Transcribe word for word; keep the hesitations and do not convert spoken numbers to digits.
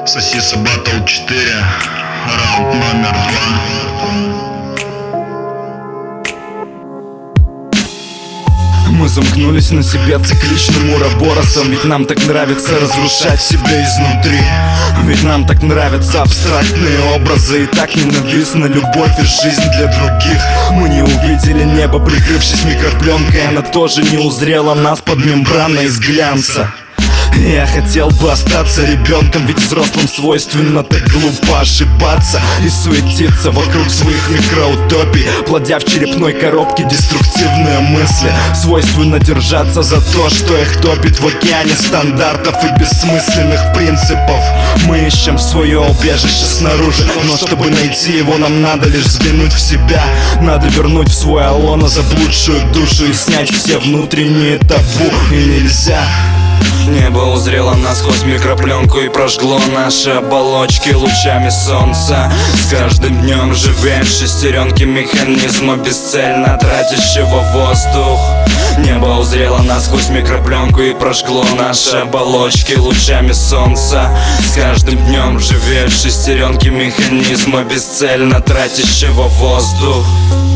Сосиса Батл четыре, раунд номер два. Мы замкнулись на себя цикличным уроборосом. Ведь нам так нравится разрушать себя изнутри. Ведь нам так нравятся абстрактные образы. И так ненавистна любовь и жизнь для других. Мы не увидели небо, прикрывшись микропленкой. Она тоже не узрела нас под мембраной из глянца. Я хотел бы остаться ребенком, ведь взрослым свойственно так глупо ошибаться и суетиться вокруг своих микроутопий, плодя в черепной коробке деструктивные мысли. Свойственно держаться за то, что их топит в океане стандартов и бессмысленных принципов. Мы ищем свое убежище снаружи, но чтобы найти его, нам надо лишь взглянуть в себя. Надо вернуть в свой алло заблудшую душу и снять все внутренние табу. И нельзя. Небо узрело нас сквозь микропленку и прожгло наши оболочки лучами солнца. С каждым днем живем в шестеренке механизма, бесцельно тратящего воздух. Небо узрело нас сквозь микропленку и прожгло наши оболочки лучами солнца. С каждым днем живем в шестеренке механизма, бесцельно тратящего воздух.